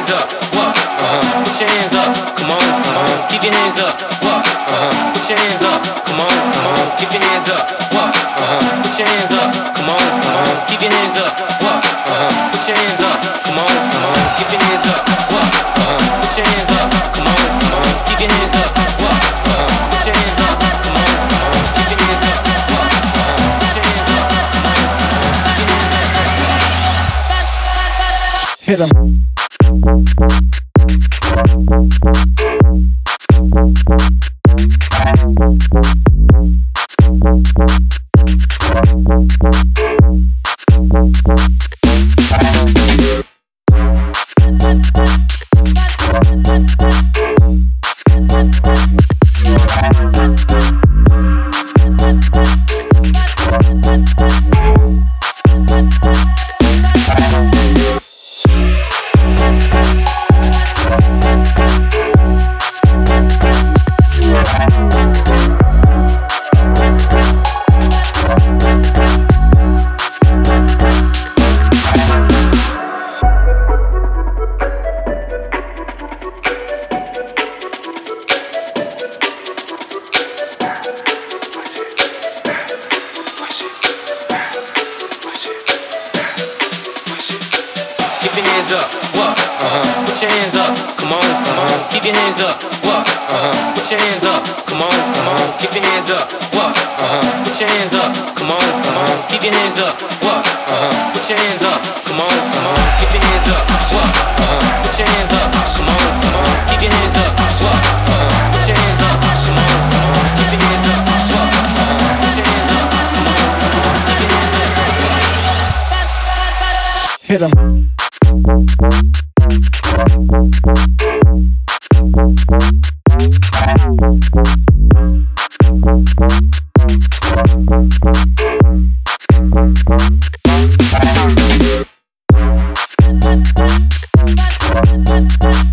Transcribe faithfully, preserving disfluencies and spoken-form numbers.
hands up, what? Uh-huh. Put your hands up, come on, come on. Keep your hands up, what? Uh-huh. Put your hands up, come on, come on. Keep your hands up, what? Uh-huh. Put your hands up, come on, come on. Keep your hands up, what? Uh-huh. Put your hands up, come on, come on. Keep your hands up, what? Uh-huh. Put your hands up, come on, come on. Keep your hands up, what? Uh-huh. Put your hands up, come on, come on. Keep your hands up, what? Uh-huh. Put your hands up, come on, come on. Keep your hands up. Hit 'em. Keep your hands up, what? Uh-huh. Put your hands up, come on, come on. Keep your hands up, what? Uh-huh. Put your hands up, come on, come on. Keep your hands up, what? Uh-huh. Put your hands up, come on, come on. Keep your hands up, what? Uh-huh. Put your hands up, come on, come on. Keep your hands up, what? Uh-huh. Put your hands up, come on, come on. Keep your hands up, what? Uh-huh. Put your hands up, come on, come on. Keep your hands up, what? Uh-huh. Put your hands up, come on, come on. Keep your hands up. Hit 'em. We'll be right back.